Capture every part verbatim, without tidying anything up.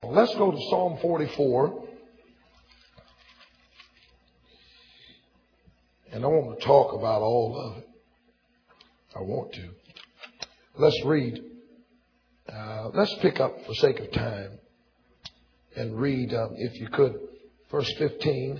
Let's go to Psalm forty-four. And I want to talk about all of it. I want to. Let's read. Uh, let's pick up for sake of time and read, um, if you could, verse fifteen.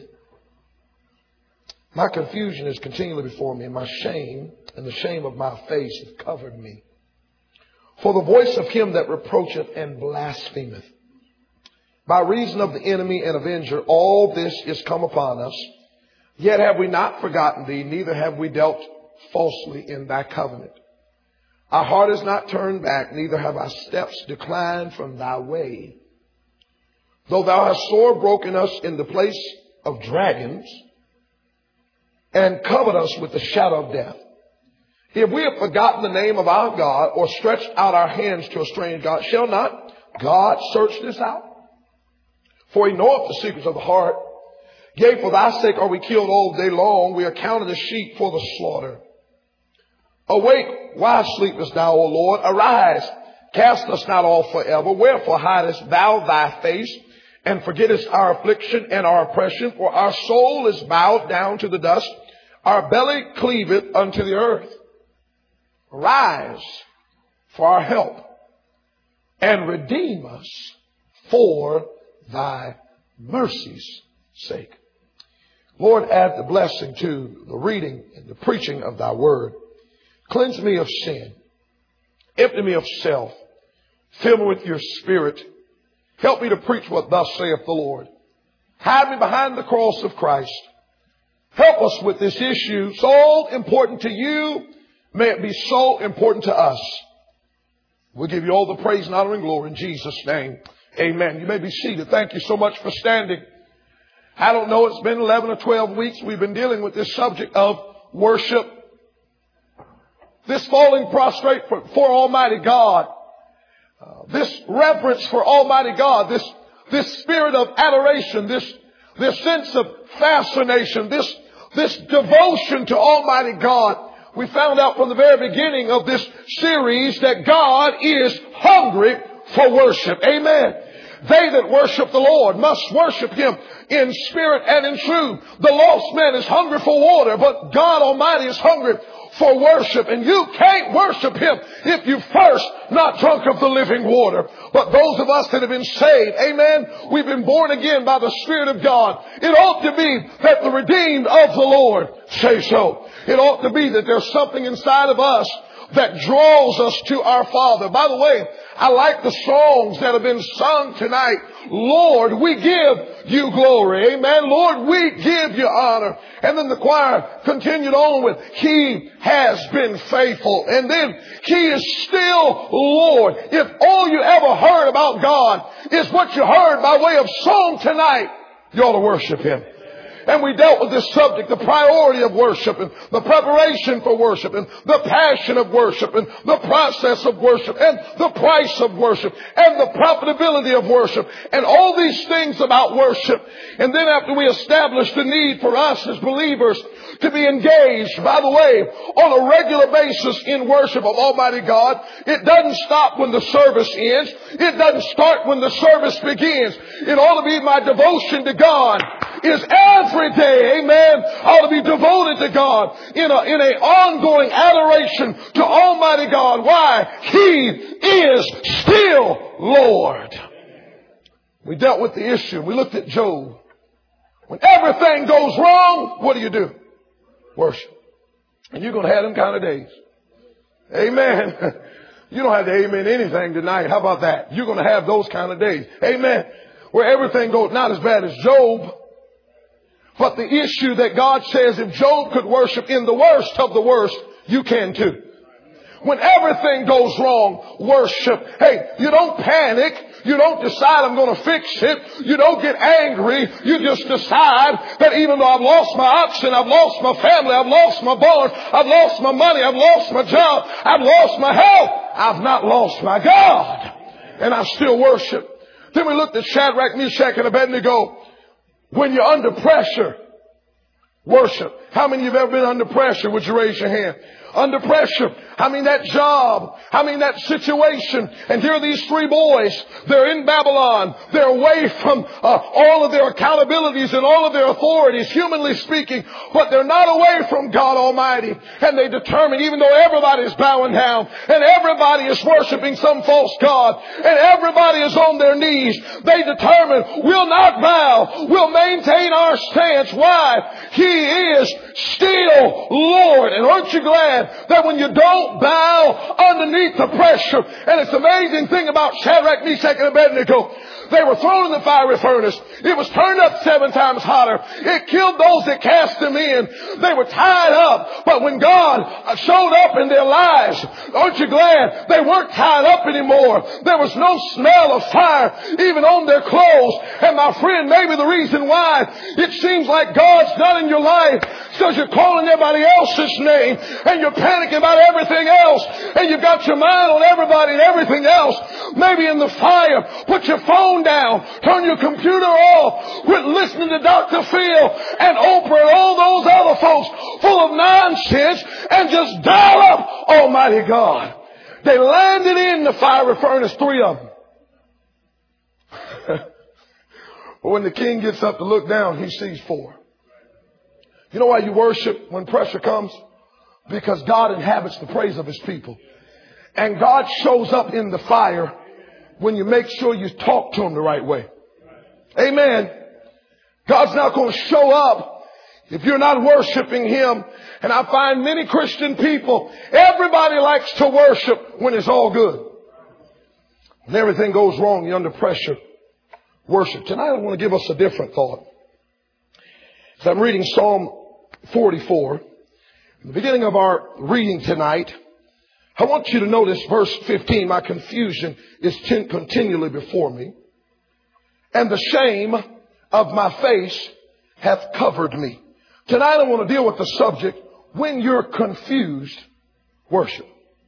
My confusion is continually before me, and my shame and the shame of my face have covered me. For the voice of him that reproacheth and blasphemeth, by reason of the enemy and avenger, all this is come upon us. Yet have we not forgotten thee, neither have we dealt falsely in thy covenant. Our heart is not turned back, neither have our steps declined from thy way. Though thou hast sore broken us in the place of dragons, and covered us with the shadow of death. If we have forgotten the name of our God, or stretched out our hands to a strange God, shall not God search this out? For he knoweth the secrets of the heart. Yea, for thy sake are we killed all day long. We are counted as sheep for the slaughter. Awake, why sleepest thou, O Lord? Arise, cast us not off forever. Wherefore hidest thou thy face, and forgettest our affliction and our oppression? For our soul is bowed down to the dust. Our belly cleaveth unto the earth. Arise for our help, and redeem us for thy mercy's sake. Lord, add the blessing to the reading and the preaching of thy word. Cleanse me of sin. Empty me of self. Fill me with your spirit. Help me to preach what thus saith the Lord. Hide me behind the cross of Christ. Help us with this issue, so important to you. May it be so important to us. We'll give you all the praise and honor and glory in Jesus' name. Amen. You may be seated. Thank you so much for standing. I don't know, it's been eleven or twelve weeks we've been dealing with this subject of worship. This falling prostrate for, for Almighty God. Uh, this reverence for Almighty God. This, this spirit of adoration. This, this sense of fascination. This, this devotion to Almighty God. We found out from the very beginning of this series that God is hungry for worship. Amen. They that worship the Lord must worship him in spirit and in truth. The lost man is hungry for water, but God Almighty is hungry for worship. And you can't worship him if you first not drunk of the living water. But those of us that have been saved, amen, we've been born again by the Spirit of God. It ought to be that the redeemed of the Lord say so. It ought to be that there's something inside of us that draws us to our Father. By the way, I like the songs that have been sung tonight. Lord, we give you glory. Amen. Lord, we give you honor. And then the choir continued on with, he has been faithful. And then he is still Lord. If all you ever heard about God is what you heard by way of song tonight, you ought to worship him. And we dealt with this subject, the priority of worship and the preparation for worship and the passion of worship and the process of worship and the price of worship and the profitability of worship and all these things about worship. And then after we established the need for us as believers to be engaged, by the way, on a regular basis in worship of Almighty God, it doesn't stop when the service ends. It doesn't start when the service begins. It ought to be my devotion to God is every day, amen, ought to be devoted to God in a, in a ongoing adoration to Almighty God. Why? He is still Lord. We dealt with the issue. We looked at Job. When everything goes wrong, what do you do? Worship. And you're going to have them kind of days. Amen. You don't have to amen anything tonight. How about that? You're going to have those kind of days. Amen. Where everything goes not as bad as Job. But the issue that God says if Job could worship in the worst of the worst, you can too. When everything goes wrong, worship. Hey, you don't panic. You don't decide I'm going to fix it. You don't get angry. You just decide that even though I've lost my oxen, I've lost my family, I've lost my barn, I've lost my money, I've lost my job, I've lost my health, I've not lost my God. And I still worship. Then we looked at Shadrach, Meshach, and Abednego. When you're under pressure, worship. How many of you have ever been under pressure? Would you raise your hand? Under pressure. I mean that job. I mean that situation. And here are these three boys. They're in Babylon. They're away from uh, all of their accountabilities and all of their authorities, humanly speaking. But they're not away from God Almighty. And they determine, even though everybody's bowing down and everybody is worshiping some false god and everybody is on their knees, they determine, we'll not bow. We'll maintain our stance. Why? He is still Lord. And aren't you glad that when you don't bow underneath the pressure? And it's the amazing thing about Shadrach, Meshach, and Abednego. They were thrown in the fiery furnace. It was turned up seven times hotter. It killed those that cast them in. They were tied up. But when God showed up in their lives, aren't you glad they weren't tied up anymore? There was no smell of fire even on their clothes. And my friend, maybe the reason why it seems like God's not in your life is because you're calling everybody else's name and you're panicking about everything else and you've got your mind on everybody and everything else. Maybe in the fire, put your phone down, turn your computer off, quit listening to Doctor Phil and Oprah and all those other folks full of nonsense and just dial up Almighty God. They landed in the fiery furnace, three of them. But when the king gets up to look down, he sees four. You know why you worship when pressure comes? Because God inhabits the praise of His people. And God shows up in the fire when you make sure you talk to Him the right way. Amen. God's not going to show up if you're not worshiping Him. And I find many Christian people, everybody likes to worship when it's all good. When everything goes wrong, you're under pressure. Worship. Tonight I want to give us a different thought. As I'm reading Psalm forty-four, in the beginning of our reading tonight, I want you to notice verse fifteen. My confusion is ten- continually before me. And the shame of my face hath covered me. Tonight I want to deal with the subject, when you're confused, worship.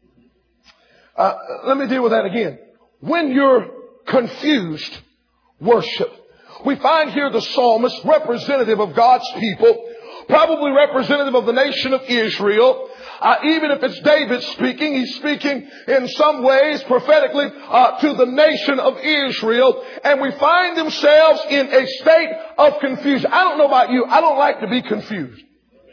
Uh, let me deal with that again. When you're confused, worship. We find here the psalmist, representative of God's people, probably representative of the nation of Israel. Uh, even if it's David speaking, he's speaking in some ways prophetically uh, to the nation of Israel. And we find themselves in a state of confusion. I don't know about you. I don't like to be confused.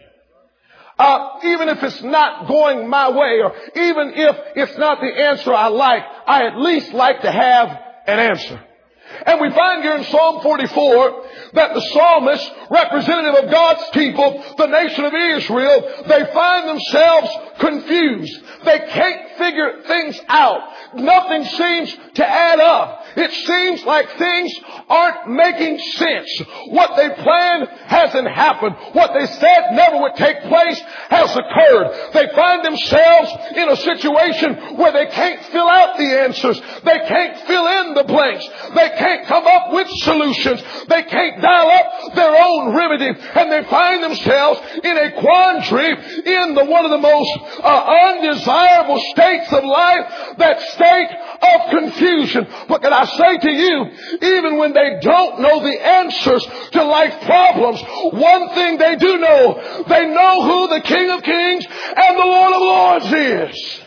Uh, even if it's not going my way, or even if it's not the answer I like, I at least like to have an answer. And we find here in Psalm forty-four that the psalmist, representative of God's people, the nation of Israel, they find themselves confused. They can't figure things out. Nothing seems to add up. It seems like things aren't making sense. What they planned hasn't happened. What they said never would take place has occurred. They find themselves in a situation where they can't fill out the answers. They can't fill in the blanks. They can't come up with solutions. They can't dial up their own remedy. And they find themselves in a quandary in the one of the most uh, undesirable states of life, that state of confusion. But can I say to you, even when they don't know the answers to life problems, one thing they do know, they know who the King of Kings and the Lord of Lords is.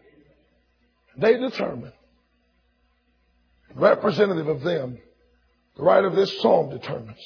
They determine. Representative of them, the writer of this psalm determines,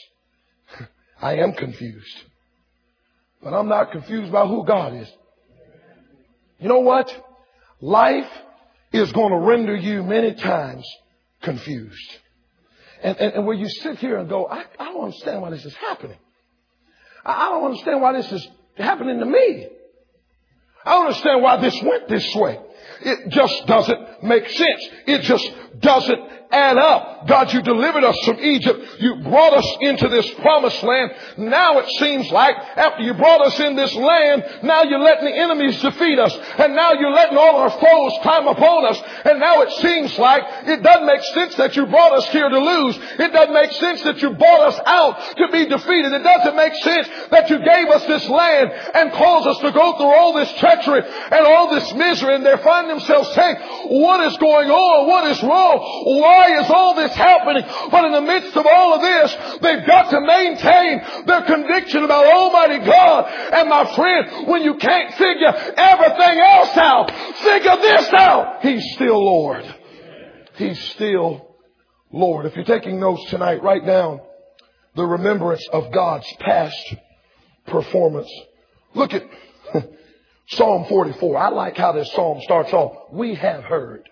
I am confused. But I'm not confused by who God is. You know what? Life is going to render you many times confused. And, and, and where you sit here and go, I, I don't understand why this is happening. I, I don't understand why this is happening to me. I don't understand why this went this way. It just doesn't make sense. It just doesn't add up. God, you delivered us from Egypt. You brought us into this promised land. Now it seems like after you brought us in this land, now you're letting the enemies defeat us. And now you're letting all our foes climb upon us. And now it seems like it doesn't make sense that you brought us here to lose. It doesn't make sense that you brought us out to be defeated. It doesn't make sense that you gave us this land and caused us to go through all this treachery and all this misery. And they find themselves saying, what is going on? What is wrong? Why why is all this happening? But in the midst of all of this, they've got to maintain their conviction about Almighty God. And my friend, when you can't figure everything else out, figure this out. He's still Lord. He's still Lord. If you're taking notes tonight, write down the remembrance of God's past performance. Look at Psalm forty-four. I like how this psalm starts off. We have heard.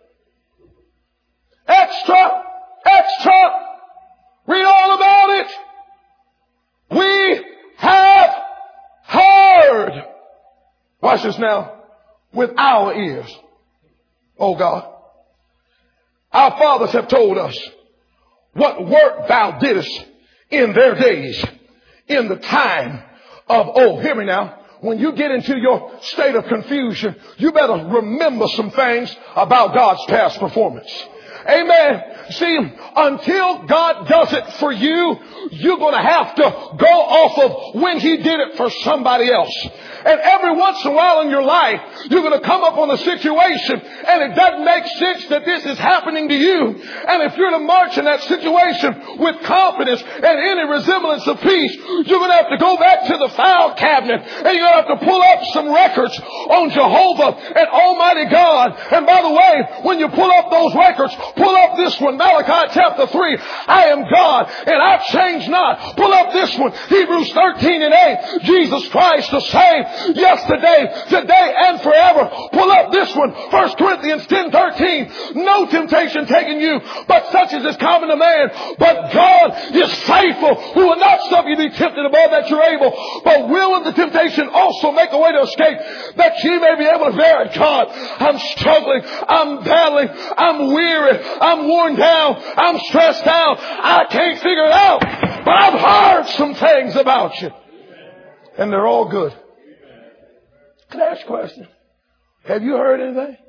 Extra, extra. Read all about it. We have heard. Watch this now. With our ears. Oh God. Our fathers have told us what work thou didst in their days, in the time of old. Hear me now. When you get into your state of confusion, you better remember some things about God's past performance. Amen. See, until God does it for you, you're going to have to go off of when He did it for somebody else. And every once in a while in your life, you're going to come up on a situation and it doesn't make sense that this is happening to you. And if you're to march in that situation with confidence and any resemblance of peace, you're going to have to go back to the file cabinet and you're going to have to pull up some records on Jehovah and Almighty God. And by the way, when you pull up those records, pull up this one, Malachi chapter three. I am God and I change not. Pull up this one, Hebrews thirteen and eight. Jesus Christ the same yesterday, today, and forever. Pull up this one, First Corinthians ten thirteen. No temptation taking you, but such as is common to man. But God is faithful, who will not suffer you to be tempted above that you're able, but will with the temptation also make a way to escape, that ye may be able to bear it. God, I'm struggling, I'm battling, I'm weary, I'm worn down, I'm stressed out, I can't figure it out, but I've heard some things about you, and they're all good. Can I ask a question? Have you heard anything?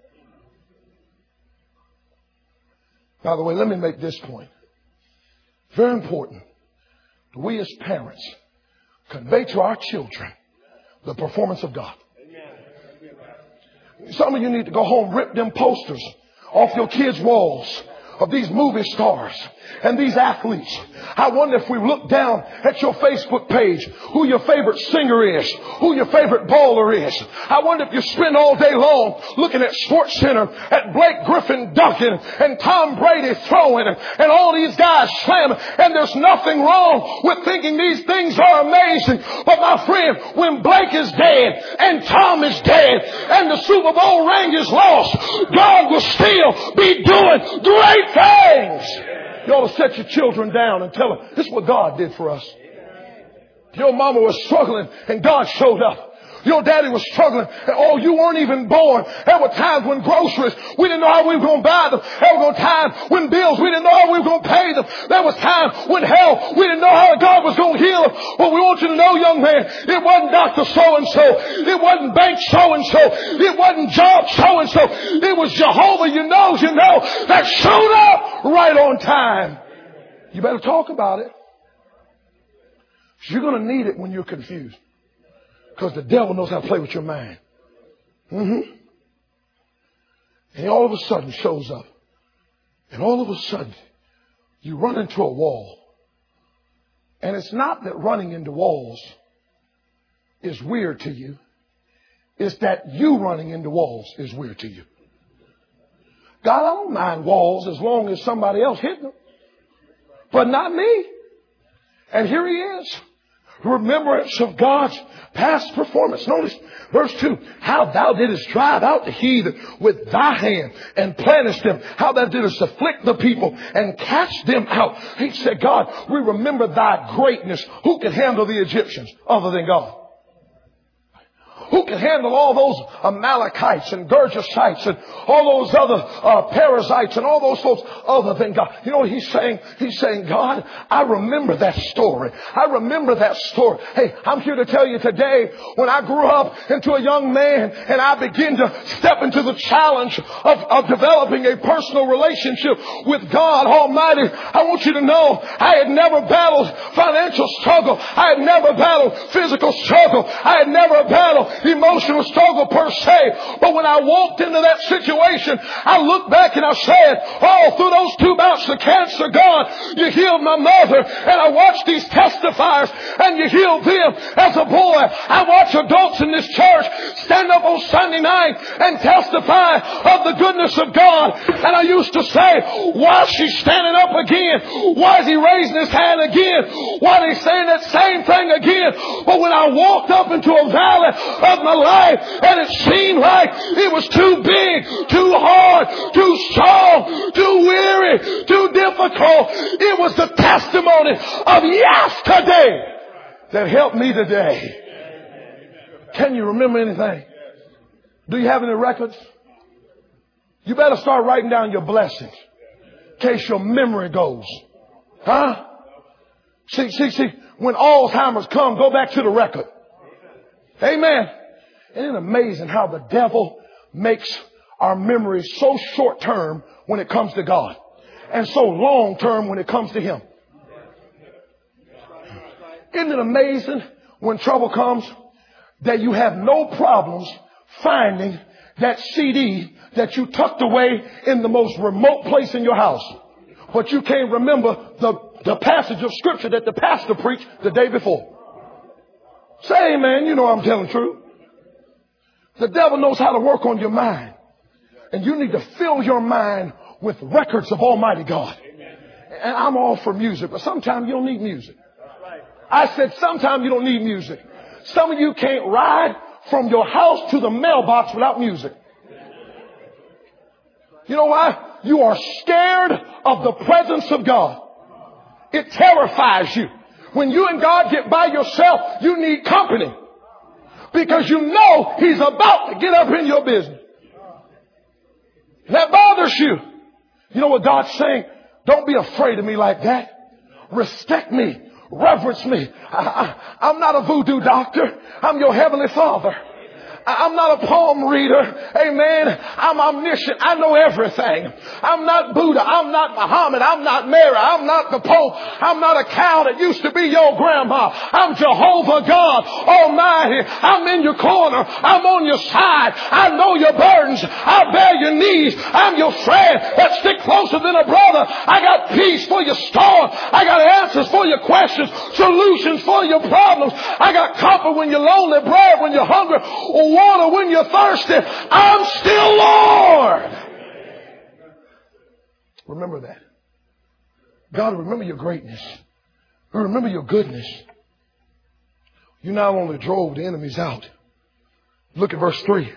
By the way, let me make this point. Very important. We as parents convey to our children the performance of God. Some of you need to go home, rip them posters off your kids' walls of these movie stars and these athletes. I wonder if we look down at your Facebook page, who your favorite singer is, who your favorite baller is. I wonder if you spend all day long looking at Sports Center, at Blake Griffin dunking and Tom Brady throwing and, and all these guys slamming. And there's nothing wrong with thinking these things are amazing. But my friend, when Blake is dead and Tom is dead and the Super Bowl ring is lost, God will still be doing great things. You ought to set your children down and tell them, this is what God did for us. Your mama was struggling and God showed up. Your daddy was struggling and oh, you weren't even born. There were times when groceries, we didn't know how we were going to buy them. There were times when bills, we didn't know how we were going to pay them. There was times when hell, we didn't know how God was going to heal them. But we want you to know, young man, it wasn't Doctor So-and-so. It wasn't bank so-and-so. It wasn't job so-and-so. It was Jehovah, you know, you know, that showed up right on time. You better talk about it. You're going to need it when you're confused. Because the devil knows how to play with your mind. Mm-hmm. And he all of a sudden shows up. And all of a sudden, you run into a wall. And it's not that running into walls is weird to you. It's that you running into walls is weird to you. God, I don't mind walls as long as somebody else hit them. But not me. And here he is. Remembrance of God's past performance. Notice verse two. How thou didst drive out the heathen with thy hand and plantest them. How thou didst afflict the people and cast them out. He said, God, we remember thy greatness. Who can handle the Egyptians other than God? Who can handle all those Amalekites and Gergesites and all those other uh, Perizzites and all those folks other than God? You know what he's saying? He's saying, God, I remember that story. I remember that story. Hey, I'm here to tell you today, when I grew up into a young man and I began to step into the challenge of, of developing a personal relationship with God Almighty, I want you to know I had never battled financial struggle. I had never battled physical struggle. I had never battled emotional struggle per se. But when I walked into that situation, I looked back and I said, oh, through those two bouts of cancer, God, you healed my mother. And I watched these testifiers and you healed them. As a boy, I watch adults in this church stand up on Sunday night and testify of the goodness of God. And I used to say, why is she standing up again? Why is he raising his hand again? Why is he saying that same thing again? But when I walked up into a valley of my life and it seemed like it was too big, too hard, too strong, too weary, too difficult, it was the testimony of yesterday that helped me today. Can you remember anything? Do you have any records? You better start writing down your blessings in case your memory goes. Huh? See, see, see, when Alzheimer's come, go back to the record. Amen. Isn't it amazing how the devil makes our memories so short term when it comes to God and so long term when it comes to Him? Isn't it amazing when trouble comes that you have no problems finding that C D that you tucked away in the most remote place in your house, but you can't remember the, the passage of scripture that the pastor preached the day before? Say amen. You know I'm telling the truth. The devil knows how to work on your mind, and you need to fill your mind with records of Almighty God. And I'm all for music, but sometimes you don't need music. I said sometimes you don't need music. Some of you can't ride from your house to the mailbox without music. You know why? You are scared of the presence of God. It terrifies you. When you and God get by yourself, you need company. Because you know He's about to get up in your business. That bothers you. You know what God's saying? Don't be afraid of me like that. Respect me. Reverence me. I, I, I'm not a voodoo doctor. I'm your heavenly Father. I'm not a palm reader. Amen. I'm omniscient. I know everything. I'm not Buddha. I'm not Muhammad. I'm not Mary. I'm not the Pope. I'm not a cow that used to be your grandma. I'm Jehovah God Almighty. I'm in your corner. I'm on your side. I know your burdens. I bear your needs. I'm your friend that stick closer than a brother. I got peace for your storm. I got answers for your questions, solutions for your problems. I got comfort when you're lonely, bread when you're hungry, water when you're thirsty. I'm still Lord. Remember that. God, remember your greatness. Remember your goodness. You not only drove the enemies out. Look at verse three.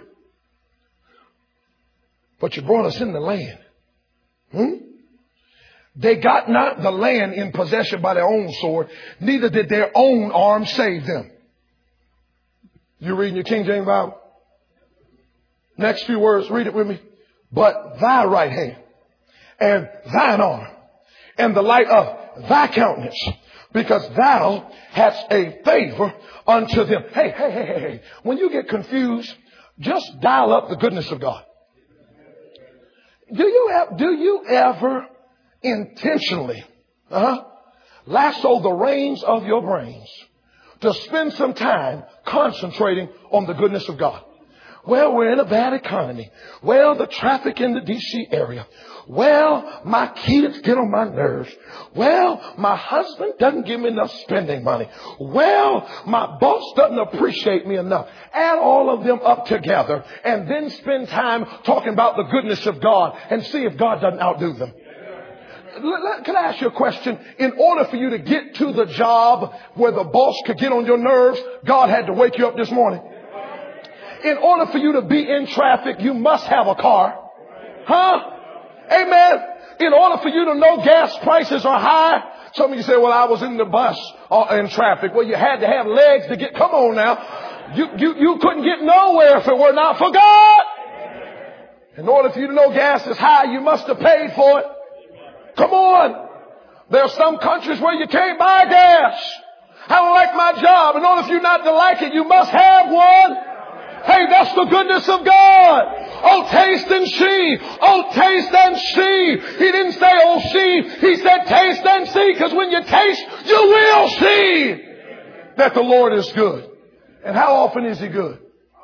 But you brought us in the land. Hmm? They got not the land in possession by their own sword, neither did their own arm save them. You reading your King James Bible? Next few words, read it with me. But thy right hand and thine arm and the light of thy countenance, because thou hast a favor unto them. Hey, hey, hey, hey, hey. When you get confused, just dial up the goodness of God. Do you have, do you ever intentionally uh-huh, lasso the reins of your brains to spend some time concentrating on the goodness of God? Well, we're in a bad economy. Well, the traffic in the D C area. Well, my kids get on my nerves. Well, my husband doesn't give me enough spending money. Well, my boss doesn't appreciate me enough. Add all of them up together and then spend time talking about the goodness of God and see if God doesn't outdo them. Can I ask you a question? In order for you to get to the job where the boss could get on your nerves, God had to wake you up this morning. In order for you to be in traffic, you must have a car. Huh? Amen. In order for you to know gas prices are high. Some of you say, well, I was in the bus or in traffic. Well, you had to have legs to get, come on now. You, you, you couldn't get nowhere if it were not for God. In order for you to know gas is high, you must have paid for it. Come on. There are some countries where you can't buy gas. I don't like my job. In order for you not to like it, you must have one. Hey, that's the goodness of God. Oh, taste and see. Oh, taste and see. He didn't say, oh, see. He said, taste and see. Because when you taste, you will see that the Lord is good. And how often is He good?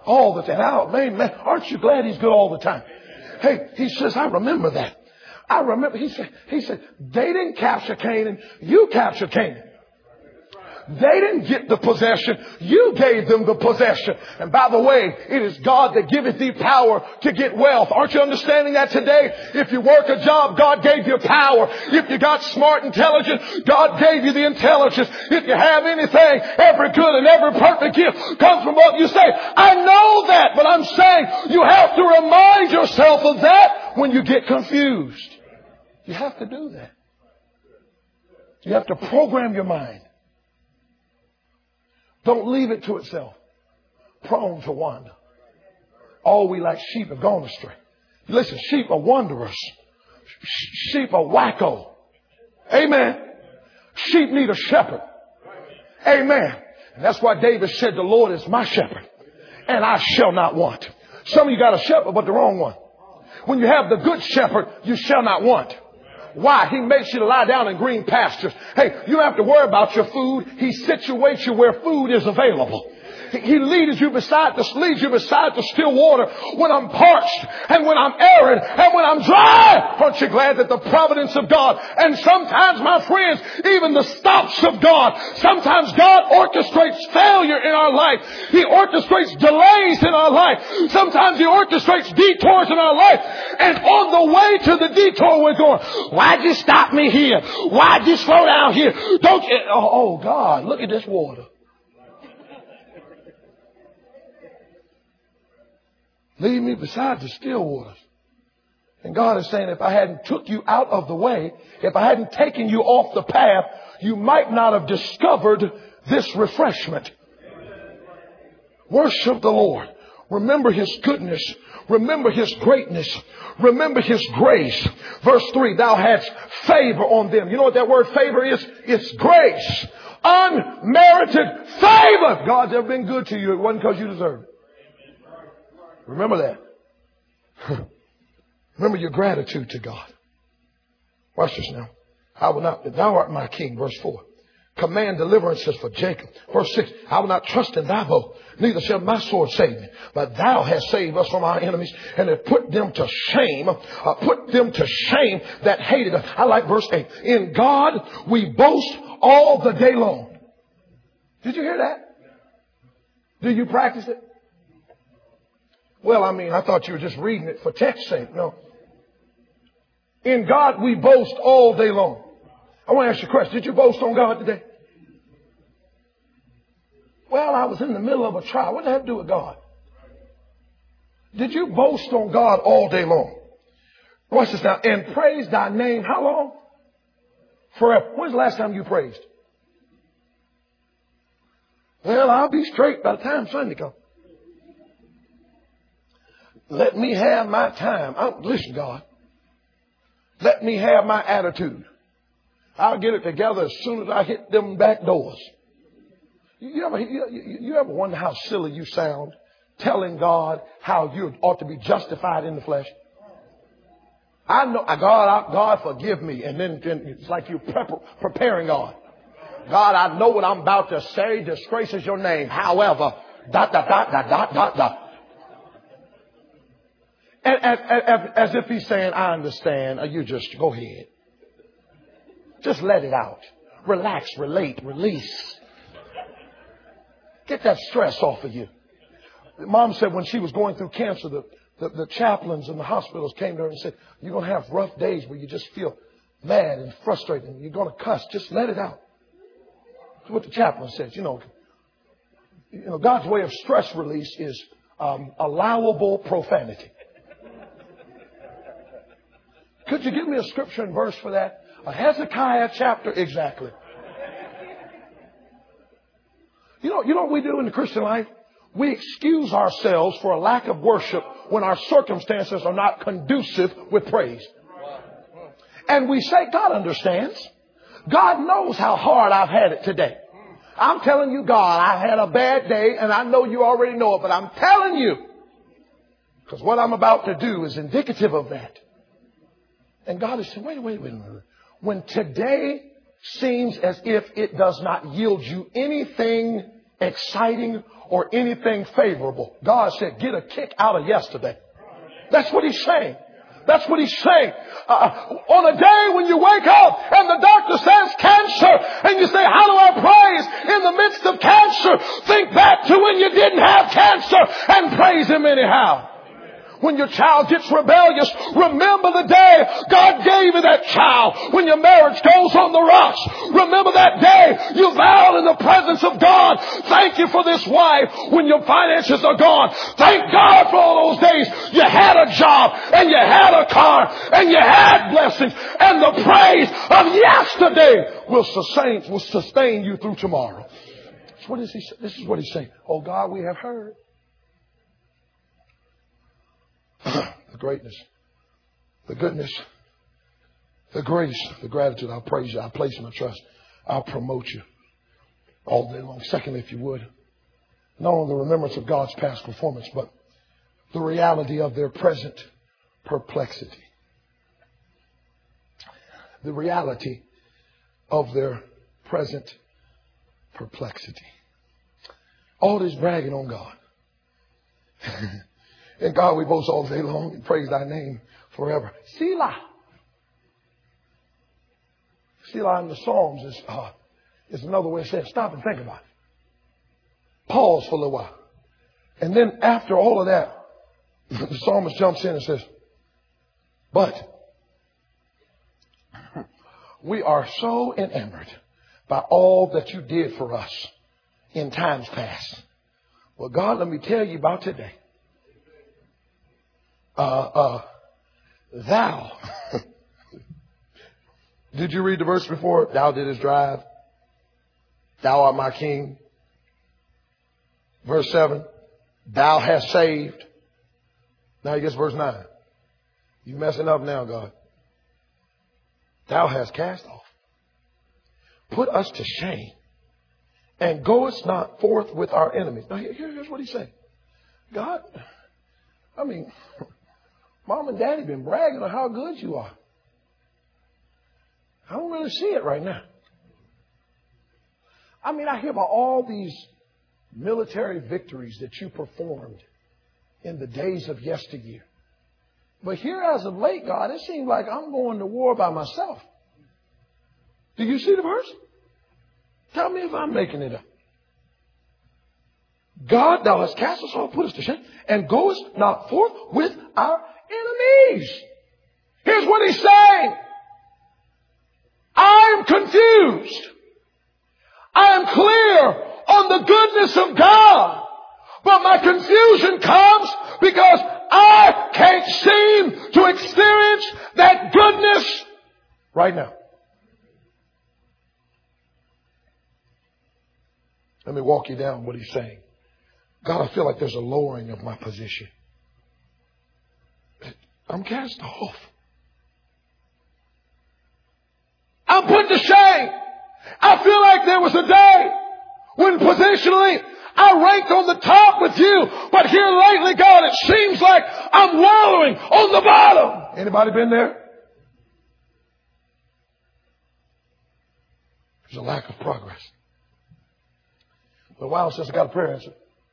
All the time. Oh, man, man, aren't you glad he's good all the time? Hey, he says, I remember that. I remember, he said, he said, they didn't capture Canaan. You captured Canaan. They didn't get the possession. You gave them the possession. And by the way, it is God that giveth thee power to get wealth. Aren't you understanding that today? If you work a job, God gave you power. If you got smart intelligence, God gave you the intelligence. If you have anything, every good and every perfect gift comes from what you say. I know that, but I'm saying you have to remind yourself of that when you get confused. You have to do that. You have to program your mind. Don't leave it to itself. Prone to wander. All we like sheep have gone astray. Listen, sheep are wanderers. Sheep are wacko. Amen. Sheep need a shepherd. Amen. And that's why David said, the Lord is my shepherd, and I shall not want. Some of you got a shepherd, but the wrong one. When you have the good shepherd, you shall not want. Why? He makes you to lie down in green pastures. Hey, you don't have to worry about your food. He situates you where food is available. He leads you beside the leads you beside the still water when I'm parched and when I'm arid and when I'm dry. Aren't you glad that the providence of God, and sometimes, my friends, even the stops of God, sometimes God orchestrates failure in our life. He orchestrates delays in our life. Sometimes He orchestrates detours in our life. And on the way to the detour, we're going, why'd you stop me here? Why'd you slow down here? Don't you? Oh, oh God, look at this water. Lead me beside the still waters. And God is saying, if I hadn't took you out of the way, if I hadn't taken you off the path, you might not have discovered this refreshment. Worship the Lord. Remember His goodness. Remember His greatness. Remember His grace. Verse three, thou hadst favor on them. You know what that word favor is? It's grace. Unmerited favor. God's ever been good to you. It wasn't because you deserved it. Remember that. Remember your gratitude to God. Watch this now. I will not, thou art my king. Verse four. Command deliverances for Jacob. Verse six. I will not trust in thy bow, neither shall my sword save me. But thou hast saved us from our enemies, and have put them to shame. Uh, put them to shame that hated us. I like verse eight. In God we boast all the day long. Did you hear that? Do you practice it? Well, I mean, I thought you were just reading it for text's sake. No. In God we boast all day long. I want to ask you a question. Did you boast on God today? Well, I was in the middle of a trial. What did that have to do with God? Did you boast on God all day long? Watch this now. And praise thy name how long? Forever. When's the last time you praised? Well, I'll be straight by the time Sunday comes. Let me have my time. I'm, listen, God. Let me have my attitude. I'll get it together as soon as I hit them back doors. You, you, ever, you, you ever wonder how silly you sound telling God how you ought to be justified in the flesh? I know, God, God forgive me. And then, then it's like you're prep, preparing God. God, I know what I'm about to say disgraces your name. However, dot, dot, dot, dot, dot, dot, dot. As, as, as if He's saying, I understand. You just go ahead. Just let it out. Relax, relate, release. Get that stress off of you. Mom said when she was going through cancer, the, the, the chaplains in the hospitals came to her and said, you're going to have rough days where you just feel mad and frustrated and you're going to cuss. Just let it out. That's what the chaplain said. You know, you know God's way of stress release is um, allowable profanity. Could you give me a scripture and verse for that? A Hezekiah chapter, exactly. You know, you know what we do in the Christian life? We excuse ourselves for a lack of worship when our circumstances are not conducive with praise. And we say, God understands. God knows how hard I've had it today. I'm telling you, God, I had a bad day, and I know you already know it, but I'm telling you, because what I'm about to do is indicative of that. And God is saying, wait, wait, wait a minute. When today seems as if it does not yield you anything exciting or anything favorable. God said, get a kick out of yesterday. That's what he's saying. That's what he's saying. Uh, on a day when you wake up and the doctor says cancer and you say, how do I praise in the midst of cancer? Think back to when you didn't have cancer and praise him anyhow. When your child gets rebellious, remember the day God gave you that child. When your marriage goes on the rocks, remember that day you vowed in the presence of God. Thank you for this wife. When your finances are gone, thank God for all those days you had a job and you had a car and you had blessings. And the praise of yesterday will sustain, will sustain you through tomorrow. So what is he, this is what he's saying. Oh God, we have heard the greatness, the goodness, the grace, the gratitude. I'll praise you. I'll place my trust. I'll promote you all day long. Secondly, if you would, not only the remembrance of God's past performance, but the reality of their present perplexity. The reality of their present perplexity. All this bragging on God. And God, we boast all day long and praise thy name forever. Selah. Selah in the Psalms is, uh, is another way of saying stop and think about it. Pause for a little while. And then after all of that, the psalmist jumps in and says, but we are so enamored by all that you did for us in times past. Well, God, let me tell you about today. Uh, uh, thou. Did you read the verse before? Thou didst drive. Thou art my king. Verse seven. Thou hast saved. Now he gets verse nine. You messing up now, God. Thou hast cast off. Put us to shame. And goest not forth with our enemies. Now here, here's what he's saying. God, I mean, Mom and Daddy been bragging on how good you are. I don't really see it right now. I mean, I hear about all these military victories that you performed in the days of yesteryear. But here as of late, God, it seems like I'm going to war by myself. Do you see the verse? Tell me if I'm making it up. God, thou hast cast us off, put us to shame, and goest not forth with our enemies. Here's what he's saying. I'm confused. I'm clear on the goodness of God. But my confusion comes because I can't seem to experience that goodness right now. Let me walk you down what he's saying. God, I feel like there's a lowering of my position. I'm cast off. I'm put to shame. I feel like there was a day when positionally I ranked on the top with you. But here lately, God, it seems like I'm wallowing on the bottom. Anybody been there? There's a lack of progress. It's been a while since I got a prayer answer.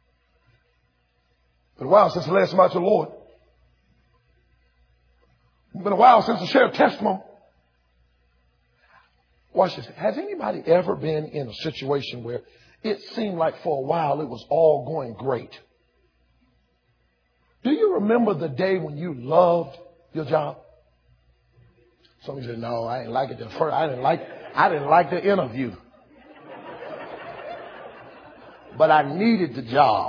It's been a while since I led somebody to the Lord. It's been a while since I shared testimony. Watch this. Has anybody ever been in a situation where it seemed like for a while it was all going great? Do you remember the day when you loved your job? Some of you said, no, I didn't like it at first. I didn't like, I didn't like the interview. But I needed the job.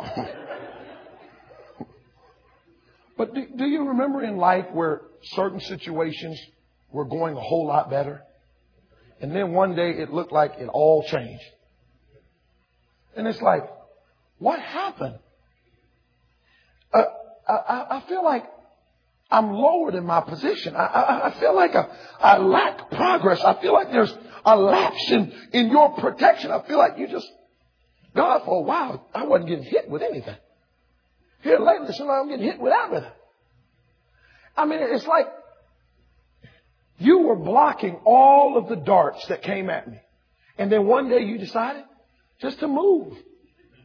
But do, do you remember in life where certain situations were going a whole lot better? And then one day it looked like it all changed. And it's like, what happened? Uh, I, I feel like I'm lowered in my position. I, I, I feel like I, I lack progress. I feel like there's a lapse in, in your protection. I feel like you just, God, for a while, I wasn't getting hit with anything. Here lately, so I'm getting hit with everything. I mean, it's like you were blocking all of the darts that came at me. And then one day you decided just to move.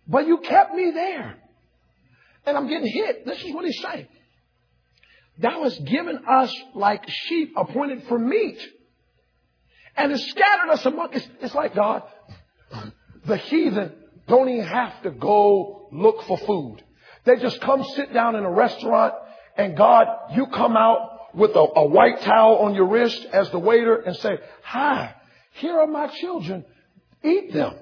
But you kept me there. And I'm getting hit. This is what he's saying. Thou hast given us like sheep appointed for meat. And has scattered us among. It's, it's like God, the heathen don't even have to go look for food. They just come sit down in a restaurant, and God, you come out with a, a white towel on your wrist as the waiter and say, hi, here are my children. Eat them.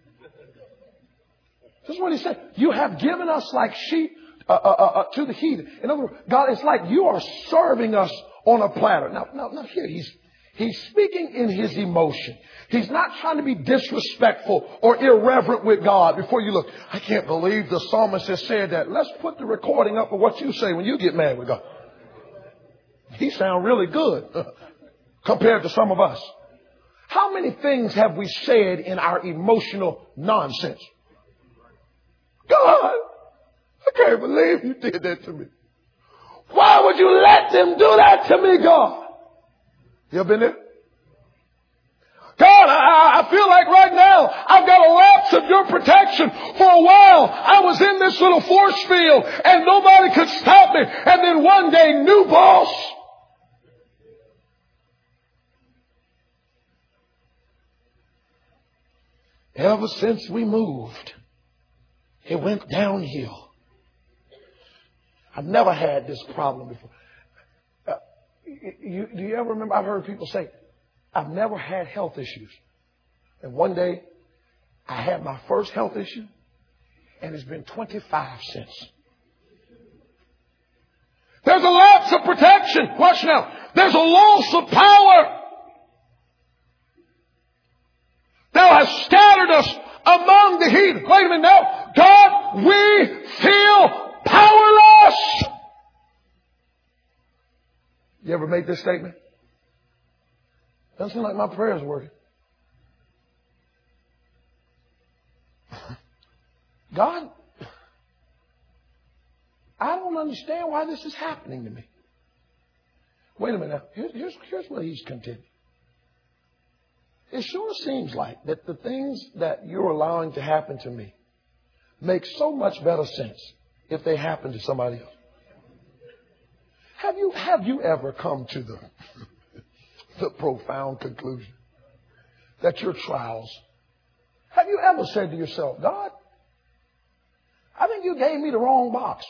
This is what he said. You have given us like sheep uh, uh, uh, to the heathen. In other words, God, it's like you are serving us on a platter. Now, now, now here he's He's speaking in his emotion. He's not trying to be disrespectful or irreverent with God. Before you look, I can't believe the psalmist has said that. Let's put the recording up of what you say when you get mad with God. He sounds really good compared to some of us. How many things have we said in our emotional nonsense? God, I can't believe you did that to me. Why would you let them do that to me, God? You ever been there? God, I, I feel like right now I've got a lapse of your protection. For a while, I was in this little force field and nobody could stop me. And then one day, new boss. Ever since we moved, it went downhill. I've never had this problem before. You, do you ever remember? I've heard people say, I've never had health issues. And one day I had my first health issue and it's been twenty-five since. There's a lapse of protection. Watch now. There's a loss of power. Thou hast scattered us among the heathen. Wait a minute now. God, we feel powerless. You ever made this statement? Doesn't seem like my prayers are working. God, I don't understand why this is happening to me. Wait a minute now. Here's, here's, here's what he's contending. It sure seems like that the things that you're allowing to happen to me make so much better sense if they happen to somebody else. Have you, have you ever come to the, the profound conclusion that your trials, have you ever said to yourself, God, I think you gave me the wrong box.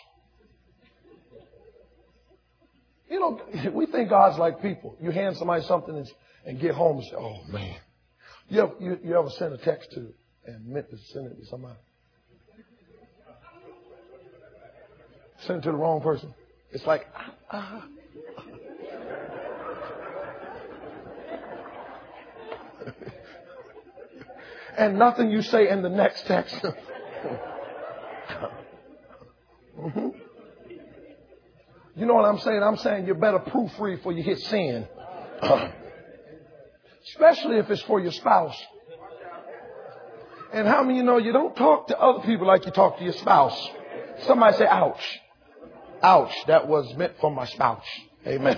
You know, we think God's like people. You hand somebody something and, and get home and say, oh man. You ever, you, you ever send a text to and meant to send it to somebody? Send it to the wrong person. It's like, ah, ah. And nothing you say in the next text. Mm-hmm. You know what I'm saying? I'm saying you better proofread before you hit send. Especially if it's for your spouse. And how many of you know you don't talk to other people like you talk to your spouse? Somebody say, ouch. Ouch, that was meant for my spouse. Amen.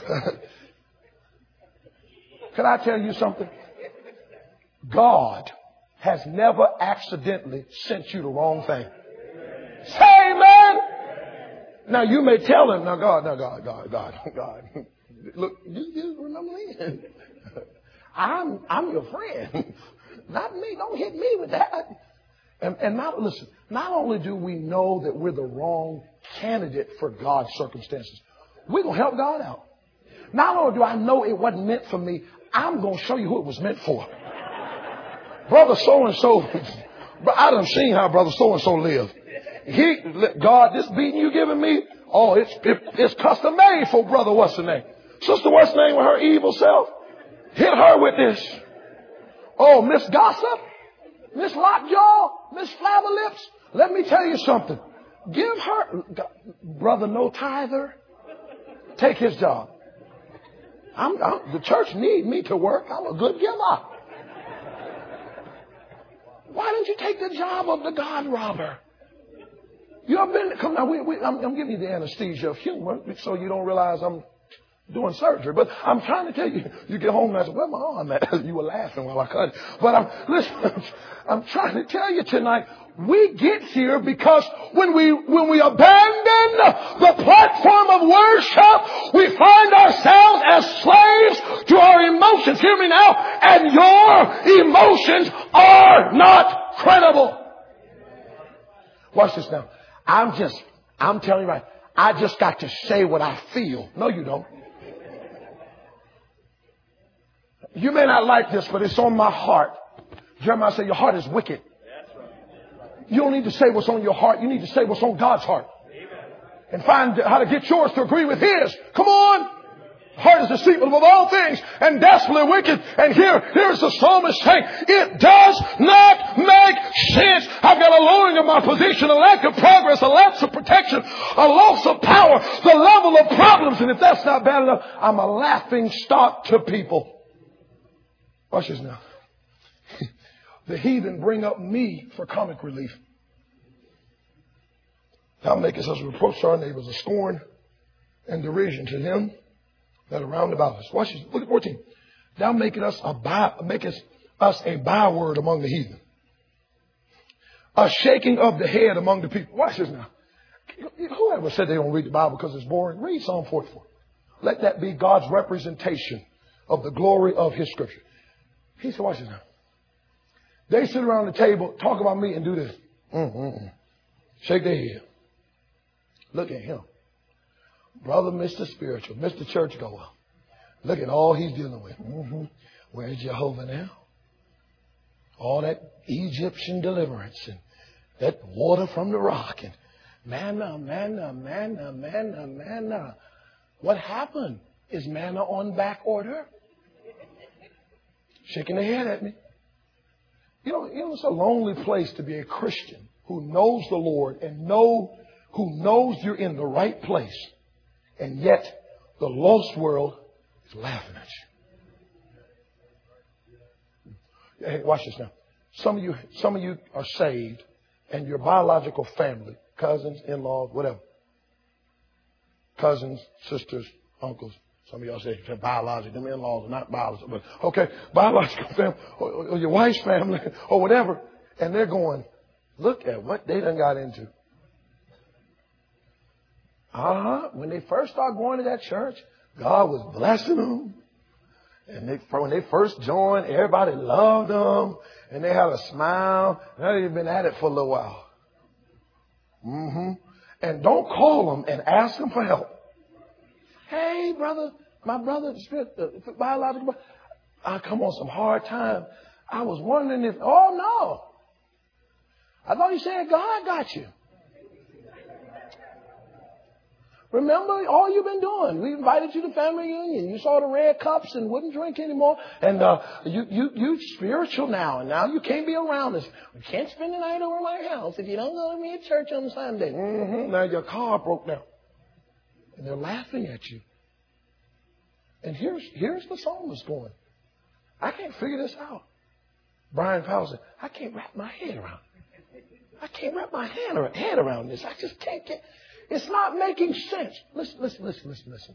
Can I tell you something? God has never accidentally sent you the wrong thing. Say amen. Now you may tell him, now God, now God, God, God, God. Look, you, you remember me? I'm, I'm your friend. Not me. Don't hit me with that. And, and not, listen, not only do we know that we're the wrong candidate for God's circumstances, we're going to help God out. Not only do I know it wasn't meant for me, I'm going to show you who it was meant for. Brother so-and-so, I done seen how brother so-and-so lived. He, God, this beating you giving me, oh, it's, it, it's custom made for brother what's her name. Sister what's her name with her evil self. Hit her with this. Oh, Miss Gossip, Miss Lockjaw, Miss Flabberlips. Let me tell you something. Give her, brother no tither, take his job. I'm, I'm, the church need me to work. I'm a good giver. Why didn't you take the job of the God robber? You ever been, come now, we, we, I'm, I'm giving you the anesthesia of humor so you don't realize I'm, doing surgery. But I'm trying to tell you, you get home and I said, where my arm at? You were laughing while I cut it. But I'm, listen, I'm trying to tell you tonight, we get here because when we, when we abandon the platform of worship, we find ourselves as slaves to our emotions. Hear me now. And your emotions are not credible. Watch this now. I'm just, I'm telling you right. I just got to say what I feel. No, you don't. You may not like this, but it's on my heart. Jeremiah said, your heart is wicked. You don't need to say what's on your heart. You need to say what's on God's heart. And find how to get yours to agree with His. Come on. Heart is deceitful above all things and desperately wicked. And here, here's the psalmist saying, it does not make sense. I've got a lowering of my position, a lack of progress, a lapse of protection, a loss of power, the level of problems. And if that's not bad enough, I'm a laughing stock to people. Watch this now. The heathen bring up me for comic relief. Thou makest us reproach our neighbors, a scorn and derision to them that are round about us. Watch this. Look at fourteen. Thou makest us a by, makest us a byword among the heathen, a shaking of the head among the people. Watch this now. Whoever said they don't read the Bible because it's boring, read Psalm forty-four. Let that be God's representation of the glory of His Scripture. He said, watch this now. They sit around the table, talk about me, and do this. Mm-mm-mm. Shake their head. Look at him. Brother, Mister Spiritual, Mister Churchgoer. Look at all he's dealing with. Mm-hmm. Where's Jehovah now? All that Egyptian deliverance and that water from the rock and manna, manna, manna, manna, manna. What happened? Is manna on back order? Shaking their head at me. You know, you know, it's a lonely place to be a Christian who knows the Lord and know who knows you're in the right place. And yet the lost world is laughing at you. Hey, watch this now. Some of you, some of you are saved and your biological family, cousins, in-laws, whatever. Cousins, sisters, uncles. Some of y'all say biological, them in-laws are not biological, but okay, biological family, or, or your wife's family, or whatever. And they're going, look at what they done got into. Uh-huh. When they first started going to that church, God was blessing them. And they, when they first joined, everybody loved them. And they had a smile. Now they've been at it for a little while. Mm-hmm. And don't call them and ask them for help. Hey, brother, my brother, spirit, uh, biological, I come on some hard time. I was wondering if, oh no. I thought you said God got you. Remember all you've been doing. We invited you to family reunion. You saw the red cups and wouldn't drink anymore. And uh, you you you spiritual now. And now you can't be around us. We can't spend the night over my house if you don't go to me at church on Sunday. Mm-hmm. Now your car broke down. And they're laughing at you. And here's here's the psalmist going, I can't figure this out. Brian Powell said, I can't wrap my head around it. I can't wrap my hand around, head around this. I just can't get... It's not making sense. Listen, listen, listen, listen, listen.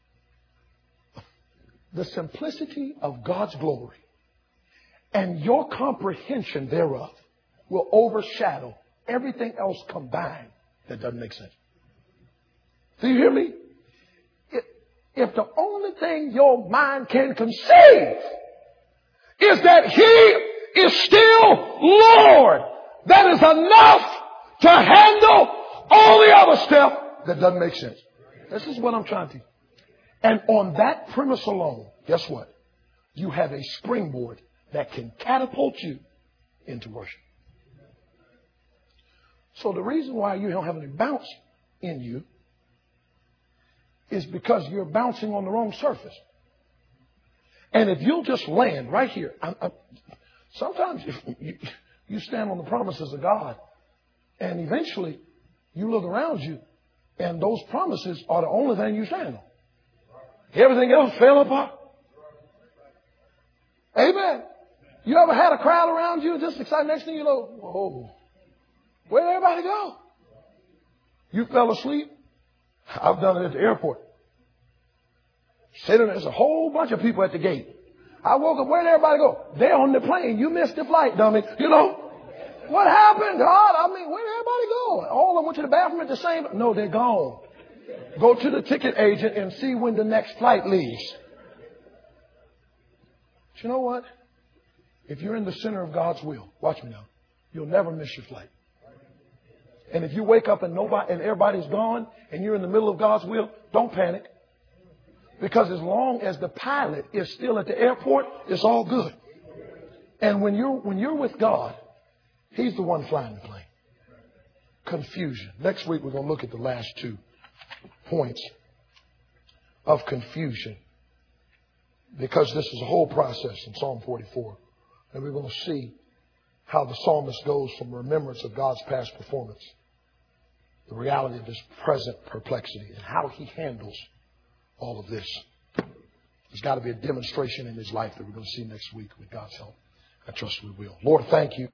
The simplicity of God's glory and your comprehension thereof will overshadow everything else combined that doesn't make sense. Do you hear me? If, if the only thing your mind can conceive is that He is still Lord, that is enough to handle all the other stuff that doesn't make sense. This is what I'm trying to. And on that premise alone, guess what? You have a springboard that can catapult you into worship. So the reason why you don't have any bounce in you is because you're bouncing on the wrong surface. And if you'll just land right here, I, I, sometimes if you, you stand on the promises of God, and eventually you look around you, and those promises are the only thing you stand on. Everything else fell apart. Amen. You ever had a crowd around you just excited? Next thing you know, whoa, where'd everybody go? You fell asleep? I've done it at the airport. Sitting, there's a whole bunch of people at the gate. I woke up, where'd everybody go? They're on the plane. You missed the flight, dummy. You know, what happened, God? I mean, where'd everybody go? All of them went to the bathroom at the same. No, they're gone. Go to the ticket agent and see when the next flight leaves. But you know what? If you're in the center of God's will, watch me now, you'll never miss your flight. And if you wake up and nobody and everybody's gone and you're in the middle of God's will, don't panic. Because as long as the pilot is still at the airport, it's all good. And when you're when you're with God, He's the one flying the plane. Confusion. Next week we're going to look at the last two points of confusion. Because this is a whole process in Psalm forty-four. And we're going to see how the psalmist goes from remembrance of God's past performance, the reality of His present perplexity, and how He handles all of this. There's got to be a demonstration in his life that we're going to see next week with God's help. I trust we will. Lord, thank you.